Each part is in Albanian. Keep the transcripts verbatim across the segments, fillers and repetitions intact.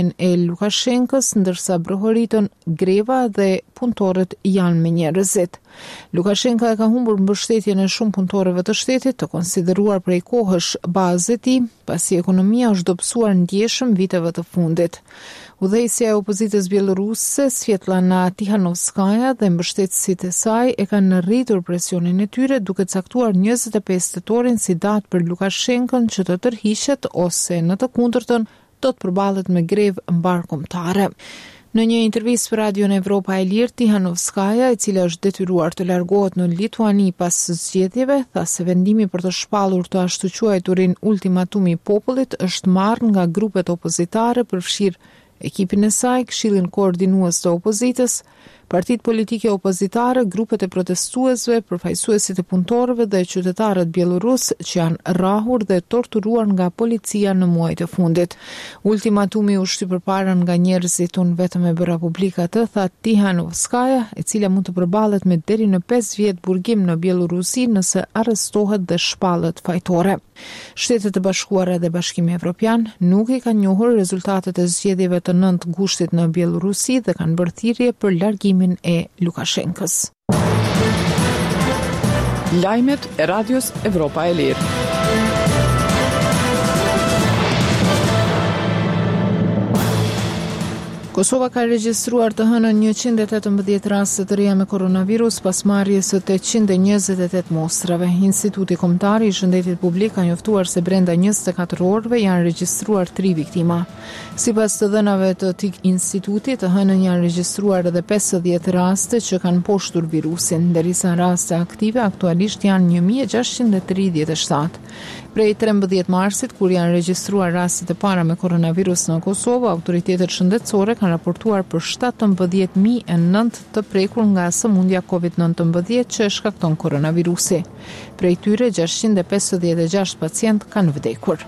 e Lukashenkës, ndërsa brohoritën greva dhe punëtorët janë me njerëzit. Lukashenka e ka humbur mbështetjen e shumë punëtorëve të shtetit, të konsideruar prej kohësh bazë e tij, pasi ekonomia është dobësuar ndjeshëm viteve të fundit. Udhëheqësja e opozitës bieloruse, Svetlana Tikhanovskaja dhe mbështetësit e saj e kanë rritur presionin e tyre duke caktuar njëzet e pesë tetorin si datë për Lukashenkën që të tërhiqet ose në të kundërtën do të përballet me grevë mbarkombëtare. Në një intervistë për Radion Evropa e Lirë, Tikhanovskaja, e cila është detyruar të largohet në Lituani pas zgjedhjeve, tha se vendimi për të shpallur të ashtu quajturin ultimatumi i popullit është marrë nga grupet opozitare, përfshirë ekipin e saj, Këshillin Koordinues të Opozitës, partitë politike opozitare, grupet e protestuesve, përfaqësuesit e punëtorëve dhe qytetarët bielorus që janë rrahur dhe torturuar nga policia në muajt e fundit. Ultimatumi u shty përpara nga njerëzit unë vetëm e bëra publika të, tha Tikhanovskaja, e cila mund të përballet me deri në pesë vjet burgim në Bielorusi nëse arrestohet dhe shpallet fajtore. Shtetet e Bashkuara dhe Bashkimi Evropian nuk i kanë njohur rezultatet e zgjedhjeve të nëntë gushtit në Bielorusi dhe kanë bërë thirrje për largimin e Lukashenkës. Lajmet e Radios Evropa e Lirë. Kosova ka regjistruar të hënën njëqind e tetëmbëdhjetë raste të reja me koronavirus pas marrjes së tetëqind e njëzet e tetë mostrave. Instituti Kombëtar i Shëndetit Publik ka njoftuar se brenda njëzet e katër orëve janë regjistruar tri viktima. Sipas të dhënave të këtij instituti, të hënën janë regjistruar edhe pesëdhjetë raste që kanë poshtur virusin, ndërsa raste aktive aktualisht janë një mijë e gjashtëqind e tridhjetë e shtatë. Prej trembëdhjetë marsit, kur janë regjistruar rastet e para me koronavirus në Kosovë, autoritetet shëndetësore kanë raportuar për shtatëmbëdhjetë mijë e nëntë të prekur nga sëmundja kovid nëntëmbëdhjetë që shkakton koronavirusi. Prej tyre, gjashtëqind e pesëdhjetë e gjashtë pacient kanë vdekur.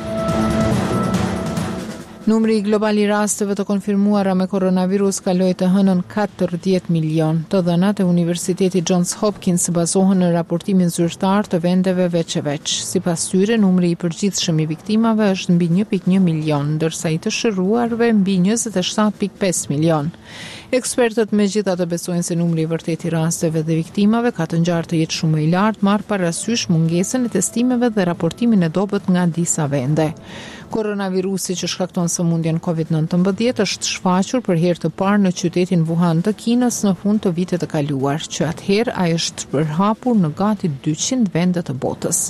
Numri global i rasteve të konfirmuara me koronavirus kaloi të hënën katërdhjetë milion. Të dhënat e Universitetit Johns Hopkins bazohen në raportimin zyrtar të vendeve veç e veç. Sipas tyre, numri i përgjithshëm i viktimave është mbi një pikë një milion, ndërsa i të shëruarve mbi njëzet e shtatë pikë pesë milion. Ekspertët megjithatë besojnë se numri i vërtetë i rasteve dhe viktimave ka të ngjarë të jetë shumë më i lartë, marrë parasysh mungesën e testimeve dhe raportimin e dobët nga disa vende. Koronavirusi që shkakton sëmundjen kovid nëntëmbëdhjetë është shfaqur për herë të parë në qytetin Wuhan të Kinës në fund të vitit të kaluar, që atëherë ai është përhapur në gati dyqind vende të botës.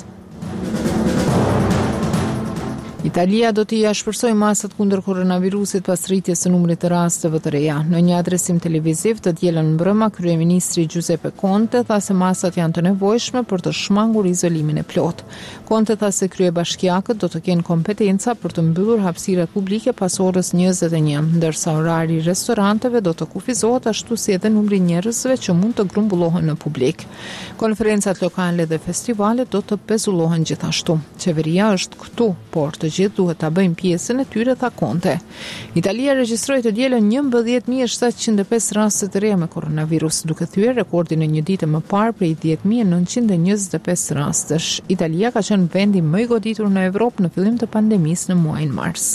Italia do t'i shpërsoj masat kundër koronavirusit pas rritjes së numrit të rasteve të reja. Në një adresim televiziv të dielën mbrëma, kryeministri Giuseppe Conte tha se masat janë të nevojshme për të shmangur izolimin e plot. Conte tha se kryebashkiakët do të kenë kompetenca për të mbyllur hapësirat publike pas orës njëzet e një, ndërsa orari i restoranteve do të kufizohet ashtu si edhe numri njerëzve që mund të grumbullohen në publik. Konferencat lokale dhe festivalet do të pezullohen gjithashtu. Qeveria është këtu, por të gjithë duhet ta bëjmë pjesën e tyre, tha Conte. Italia regjistroi të dielën njëmbëdhjetë mijë e shtatëqind e pesë raste të reja me koronavirus, duke thyer rekordin e një dite më parë prej dhjetë mijë e nëntëqind e njëzet e pesë rastesh. Italia ka qenë vendi më i goditur në Evropë në fillim të pandemisë në muajin mars.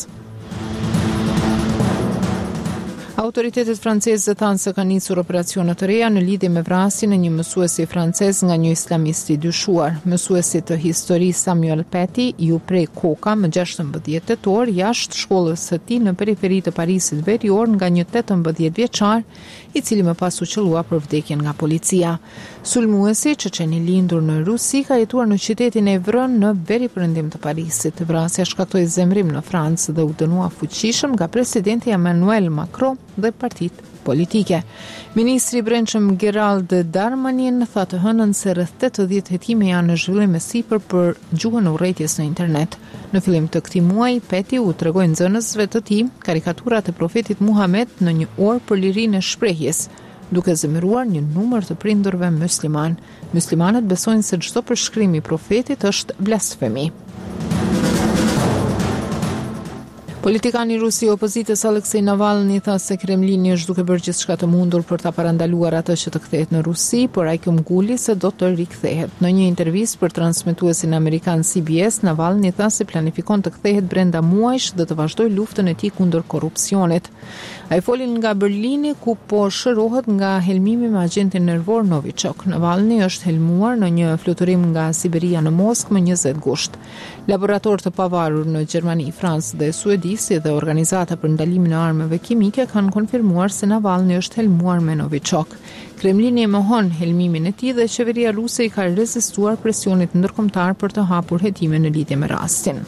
Autoritetet franceze thanë se kanë nisur operacione të reja në lidhje me vrasjen e një mësuesi francez nga një islamist i dyshuar. Mësuesi të histori Samuel Paty ju prek koka më gjashtëmbëdhjetë tetor jashtë shkollës së tij në periferi të Parisit verior nga një tetëmbëdhjetë vjeçar, i cili më pas u qellua për vdekjen nga policia. Sulmuesi, çeçen i lindur në Rusi, ka jetuar në qytetin Evron në veriperëndim të Parisit. Vrasja shkaktoi zemrim në Francë dhe u dënua fuqishëm nga presidenti Emmanuel Macron dhe partitë politike. Ministri i Brendshëm Gerald Darmanin tha të hënën se rreth tetëdhjetë hetime janë në zhvillim me sipër për gjuhën e urrëties në internet. Në fillim të këtij muaji, Paty u tregoi nxënësve të tij karikaturat e profetit Muhammed në një orë për lirinë e shprehjes, duke zemëruar një numër të prindërve musliman. Muslimanët besojnë se çdo përshkrim i profetit është blasfemi. Politikani rus i opozitës Aleksej Navalny tha se Kremlini është duke bërë gjithçka të mundur për ta parandaluar atë që të kthehet në Rusi, por ai këmbguli se do të rikthehet. Në një intervistë për transmetuesin amerikan C B S, Navalny tha se planifikon të kthehet brenda muajsh dhe të vazhdojë luftën e tij kundër korrupsionit. Ai foli nga Berlini ku po shërohet nga helmimi me agentin nervor Novichok. Navalny është helmuar në një fluturim nga Siberia në Moskë më njëzet gusht. Laborator të pavarur në Gjermani, Francë dhe Suedisi dhe organizata për ndalimin e armëve kimike kanë konfirmuar se Navalny është helmuar me Novichok. Kremlini e mohon helmimin e tij dhe qeveria ruse i ka rezistuar presionit ndërkombëtar për të hapur hetime në lidhje me rastin.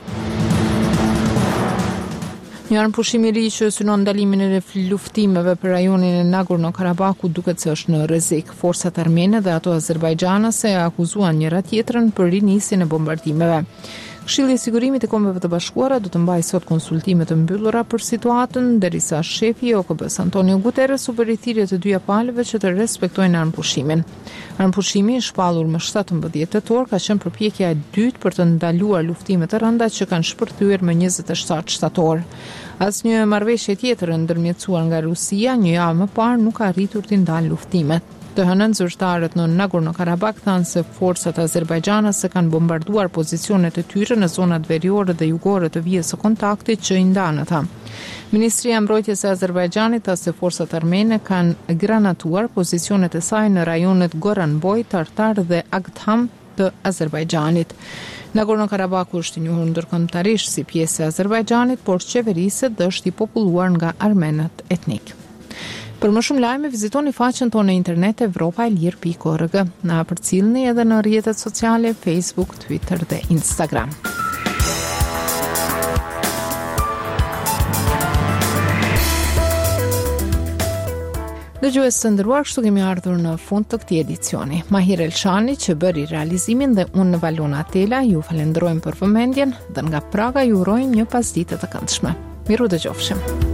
Një armë pushimi i ri që synon ndalimin e luftimeve për rajonin e Nagorno-Karabakut duket se është në rrezik. Forcat armene dhe ato azerbajdxanase akuzuan njëra tjetrën për rinisjen e bombardimeve. Këshilli i Sigurimit të Kombeve të Bashkuara do të mbajë sot konsultime të mbyllura për situatën, derisa shefi i O K B-s Antonio Guterres u bëri thirrje të dyja palëve që të respektojnë armëpushimin. Armëpushimi i shpallur më shtatëmbëdhjetë tetor ka qenë përpjekja e dytë për të ndaluar luftimet e rënda që kanë shpërthyer më njëzet e shtatë shtator. Asnjë marrëveshje tjetër ndërmjetësuar nga Rusia një javë më parë nuk ka arritur të ndalë luftimet. Të hënën zyrtarët në Nagorno-Karabakh thanë se forcat azerbajdxanase kanë bombarduar pozicionet e tyre në zonat veriore dhe jugore të vijës së kontaktit që i ndanë ata. Ministria e Mbrojtjes e Azerbajxhanit tha se forcat armene kanë granatuar pozicionet e saj në rajonet Goranboj, Tartar dhe Agdham të Azerbajxhanit. Nagorno-Karabakhu është i njohur ndërkombëtarisht si pjesë e Azerbajxhanit, por qeveriset dhe është i populluar nga armenët etnik. Për më shumë lajme, vizitoni faqen tonë në internet evropa e lirë pikë org. Na përcjellni edhe në rrjetet sociale Facebook, Twitter dhe Instagram. Dëgjues të nderuar, kështu kemi ardhur në fund të këtij edicioni. Mahir Elshani që bëri realizimin dhe unë Valona Tela ju falenderojmë për vëmendjen dhe nga Praga ju urojmë një pasditë të këndshme. Miru dëgjofshim.